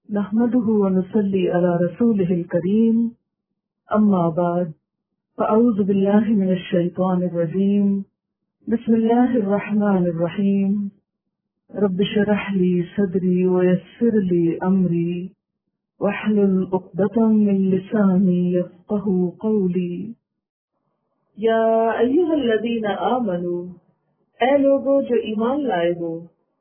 نحمده ونصلي على رسوله الكريم أما بعد فأعوذ بالله من الشيطان الرجيم بسم الله الرحمن الرحيم رب اشرح لي صدري ويسر لي أمري واحلل عقدة من لساني يفقهوا قولي یا ایھا الذین آمنوا، اے لوگو جو ایمان لائے ہو،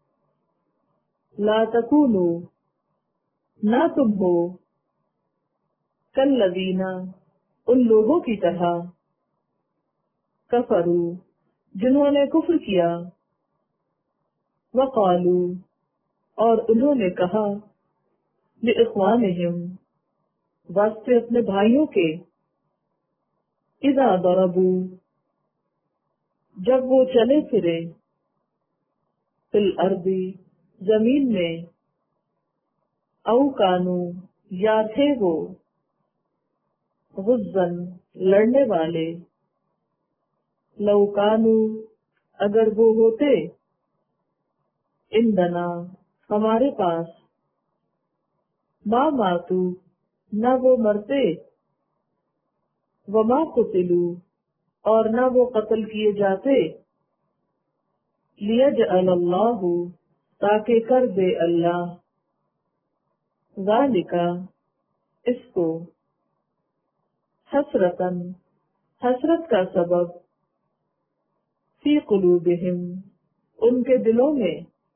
لا تکونوا، نہ تم ہو، کالذین، ان لوگوں کی طرح، کفروا، جنہوں نے کفر کیا، وقالوا، اور انہوں نے کہا، لاخوانہم، واسطے اپنے بھائیوں کے، اذا ضربوا، جب وہ چلے پھرے، فی الارض، زمین میں، او کانوا، یا تھے وہ، غزاً، لڑنے والے، لو کانوا، اگر وہ ہوتے، عندنا، ہمارے پاس، ما ماتوا، نہ وہ مرتے، وما قتلوا، اور نہ وہ قتل کیے جاتے، لیجعل اللہ، تاکہ کر دے اللہ، ذالک، اس کو، حسرتاً، حسرت کا سبب، فی قلوبہم، ان کے دلوں میں،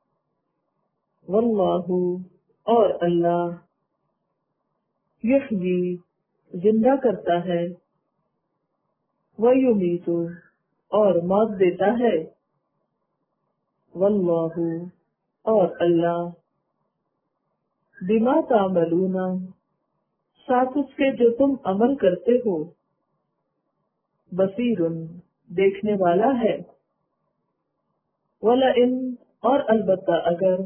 واللہ، اور اللہ، یحیی، زندہ کرتا ہے، ویمیت، اور موت دیتا ہے، واللہ، اور اللہ، بما تعملون، ساتھ اس کے جو تم عمل کرتے ہو، بصیر، دیکھنے والا ہے، وَلَئِن، اور البتہ اگر،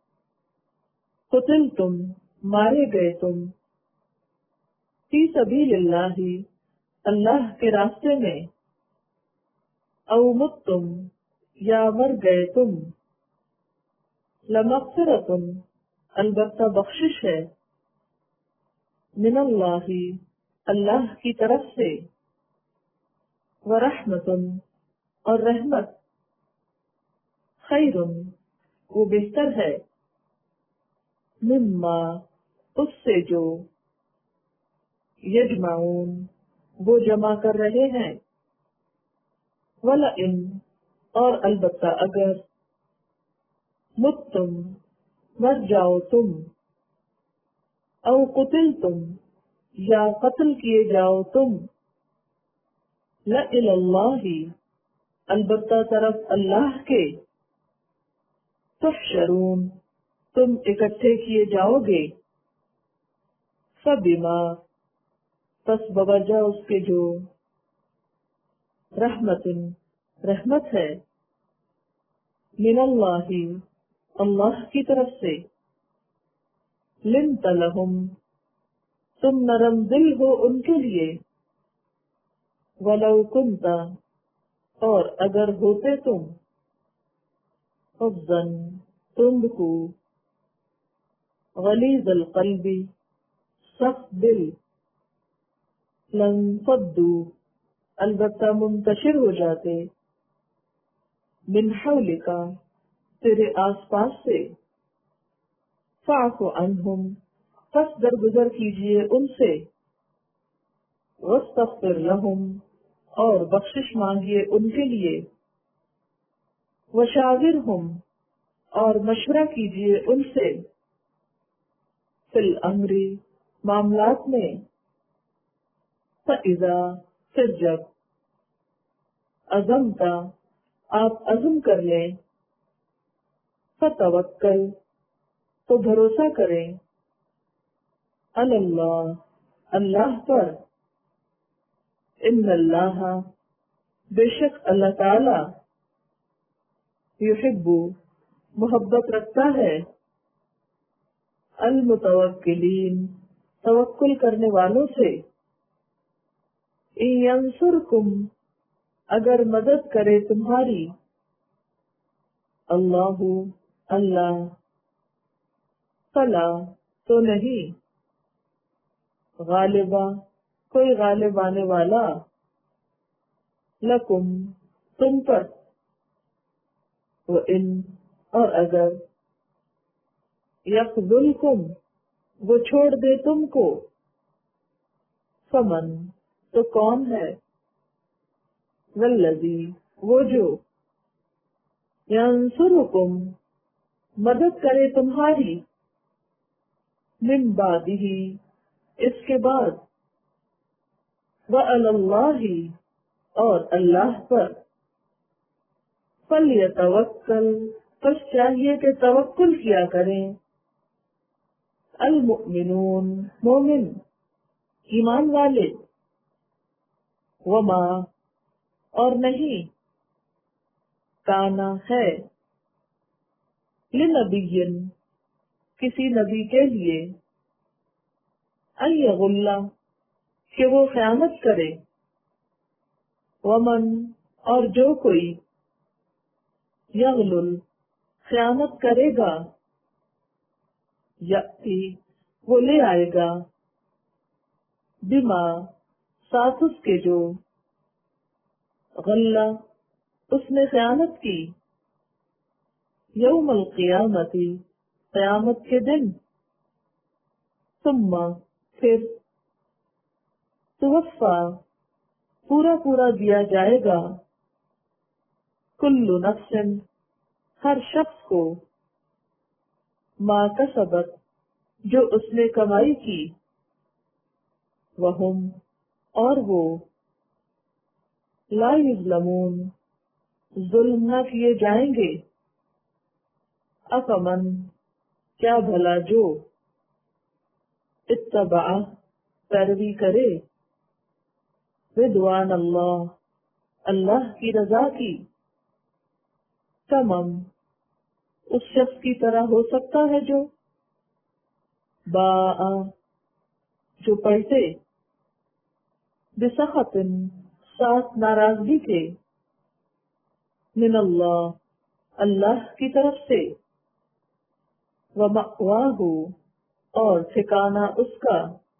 قتلتم، مارے گئے تم، فی سبیل اللہ، اللہ کے راستے میں، او متم، یا مر گئے تم، لمغفرۃ، البتہ بخشش ہے، من اللہ، اللہ کی طرف سے، ورحمۃ، اور رحمت، خیر، وہ بہتر ہے، مما، اس سے جو، یجمعون، وہ جمع کر رہے ہیں، وَلَئِن، اور البتہ اگر، متم، مر جاؤ تم، او قتلتم، یا قتل کیے جاؤ تم، لَإِلَى اللَّهِ، البتہ طرف اللہ کے، تحشرون، تم اکٹھے کیے جاؤ گے، فَبِمَا، پس بوجہ اس کے جو، رحمت، رحمت ہے، من اللہ، اللہ کی طرف سے، لنت لہم، تم نرم دل ہو ان کے لیے، ولو کنت، اور اگر ہوتے تم، فظاً، تند کو، غلیظ القلب، سخت دل، لانفضوا، البتہ منتشر ہو جاتے، من حولک، تیرے آس پاس سے، فاعف عنہم، پس درگزر کیجئے ان سے، واستغفر لہم، اور بخشش مانگیے ان کے لیے، وشاورہم، اور مشورہ کیجئے ان سے، فی الامر، معاملات میں، فاذا، پھر جب، عزمت، آپ عزم کر لیں، فتوکل، تو بھروسہ کریں، علی اللہ، اللہ پر، ان اللہ، بے شک اللہ تعالی، یحب، محبت رکھتا ہے، المتوکلین، توکل کرنے والوں سے، ان ینصرکم، اگر مدد کرے تمہاری، اللہ، اللہ، فلا، تو نہیں غالبا کوئی غالب آنے والا لکم تم پر وَإِن اور اگر یخذلکم وہ چھوڑ دے تم کو فمن تو کون ہے والذی وہ جو ینصرکم مدد کرے تمہاری من بعدہ اس کے بعد وعلی اللہ اور اللہ پر فلیتوکل پس چاہیے کہ توکل کیا کریں المؤمنون مومن ایمان والے وما اور نہیں کانا ہے لنبی کسی نبی کے لیے ان یغل کہ وہ خیانت کرے ومن اور جو کوئی یغلل خیانت کرے گا یأتی وہ لے آئے گا بما ساتھ اس کے جو غلہ اس نے خیانت کی یوم القیامت قیامت کے دن ثم پھر توفا پورا دیا جائے گا کل نفس ہر شخص کو ما کسبت جو اس نے کمائی کی وہم اور وہ لا یظلمون ظلم نہ کیے جائیں گے افمن کیا بھلا جو اتبع پیروی کرے رضوان اللہ اللہ کی رضا کی تمام اس شخص کی طرح ہو سکتا ہے جو باء جو پڑھتے بسخط ساتھ ناراضگی کے من اللہ اللہ کی طرف سے ومأواہ اور ٹھکانہ اس کا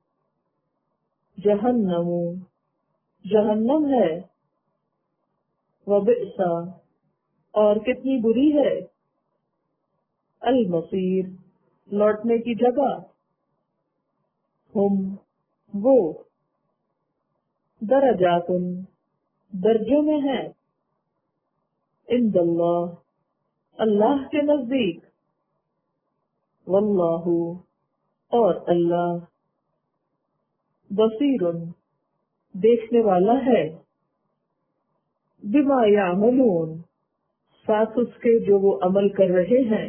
جہنم جہنم ہے وبئس اور کتنی بری ہے المصیر لوٹنے کی جگہ ہم وہ درجات درجوں میں ہے عند اللہ اللہ کے نزدیک واللہ اور اللہ بصیر دیکھنے والا ہے بما یعملون ساتھ اس کے جو وہ عمل کر رہے ہیں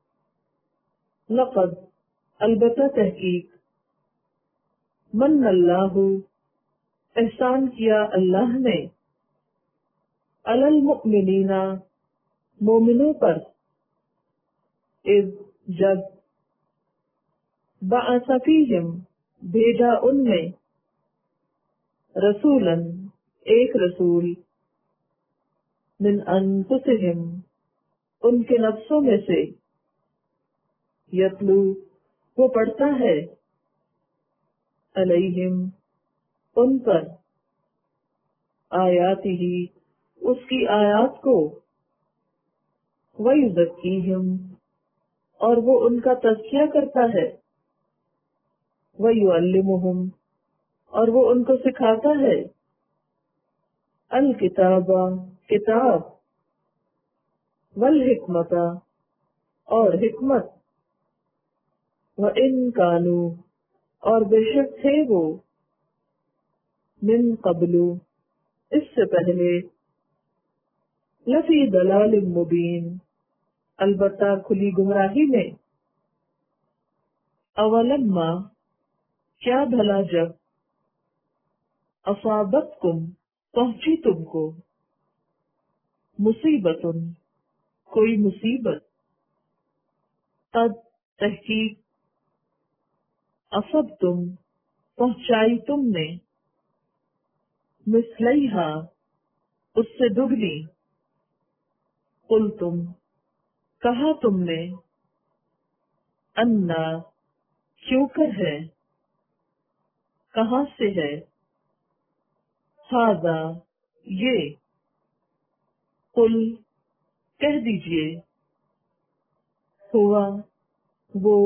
لقد البتہ تحقیق من اللہ احسان کیا اللہ نے علی المؤمنین مومنوں پر اذ جب بعث فیہم بھیجا ان میں رسولاً ایک رسول من انفسہم ان کے نفسوں میں سے یتلو وہ پڑھتا ہے علیہم ان پر آیاتہ اس کی آیات کو ویزکیہم اور وہ ان کا تزکیہ کرتا ہے ویعلمہم اور وہ ان کو سکھاتا ہے الکتاب کتاب والحکمت اور حکمت وَإِن كَانُوا اور بے شک تھے وہ من قبل اس سے پہلے لفی ضلال مبین البتہ کھلی گمراہی میں اولما کیا بھلا جب اصابتکم پہنچی تم کو مصیبتن کوئی مصیبت قد تحقیق اصبتم پہنچائی تم نے مثلیہا اس سے دگنی قلتم کہا تم نے انا کیوں کر ہے، کہاں سے ہے، ھذا یہ، قل کہہ دیجئے، ہوا وہ،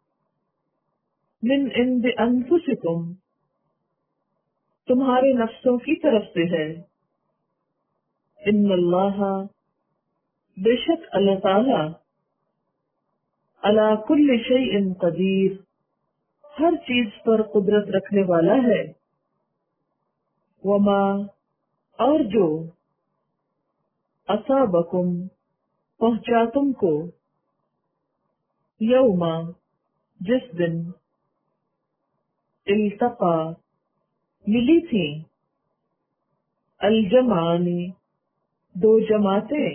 من عند انفسکم تمہارے نفسوں کی طرف سے ہے، ان اللہ بے شک اللہ تعالی علی کل شیء قدیر ہر چیز پر قدرت رکھنے والا ہے، وما اور جو اصابکم پہنچا تم کو، یوما جس دن، التقا ملی تھی، الجمعان دو جماعتیں،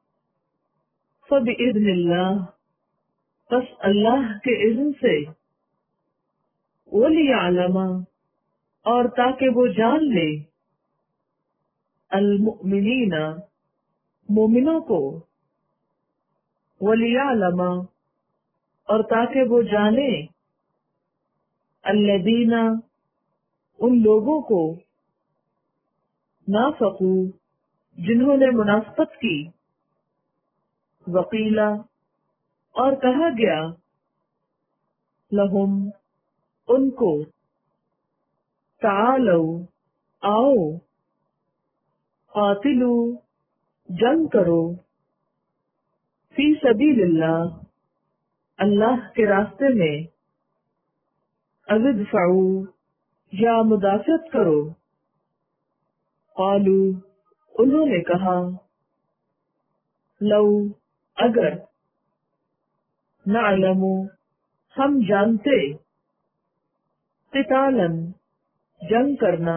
فبإذن اللہ پس اللہ کے اذن سے، ولیعلم اور تاکہ وہ جان لے، المؤمنین مومنوں کو، ولیعلم اور تاکہ وہ جانے، الذین ان لوگوں کو، نافقوا جنہوں نے منافقت کی، وقیلا اور کہا گیا، لہم ان کو، تعالوا آؤ، قاتلو جنگ کرو، فی سبیل اللہ اللہ کے راستے میں، او ادفعوا یا مدافعت کرو، قالو انہوں نے کہا، لو اگر، نعلم ہم جانتے، قتالا جنگ کرنا،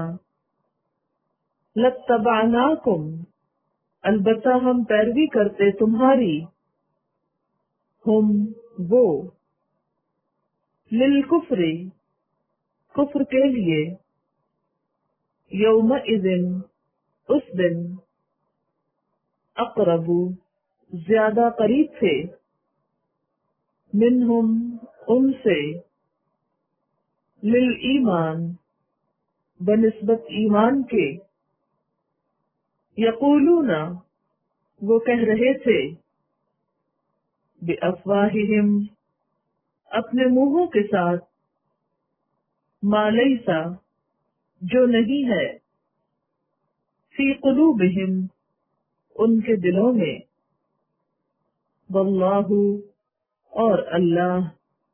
لاتبعناکم البتہ ہم پیروی کرتے تمہاری، ہم وہ، للکفر کفر کے لیے، یومئذ اس دن، اقرب زیادہ قریب تھے، منہم ان سے، للایمان بنسبت ایمان کے، یقولون وہ کہہ رہے تھے، بافواہہم اپنے منہوں کے ساتھ، ما لیسا جو نہیں ہے، فی قلوبہم ان کے دلوں میں، واللہ اور اللہ،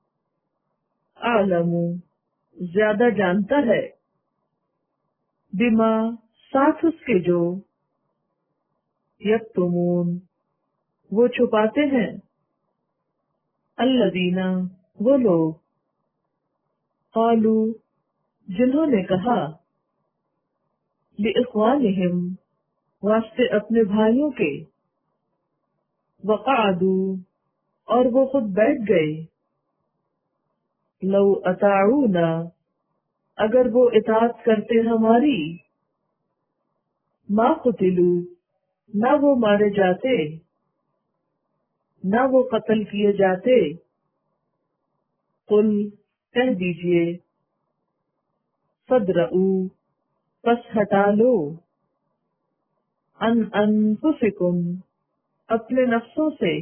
اعلم زیادہ جانتا ہے، بما ساتھ اس کے جو، یکتمون وہ چھپاتے ہیں، الذین وہ لوگ، قالو جنہوں نے کہا، لاخوانہم واسطے اپنے بھائیوں کے، وقعدوا اور وہ خود بیٹھ گئے، لو اطاعونا اگر وہ اطاعت کرتے ہماری، ما قتلوا نہ وہ مارے جاتے، نہ وہ قتل کیے جاتے، قل کہہ دیجئے، فادرؤوا پس ہٹا لو، ان انفسکم اپنے نفسوں سے،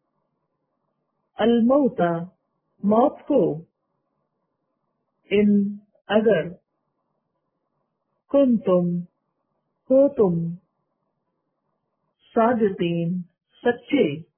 الموت موت کو، ان اگر، کنتم ہو تم، صادقین سچے،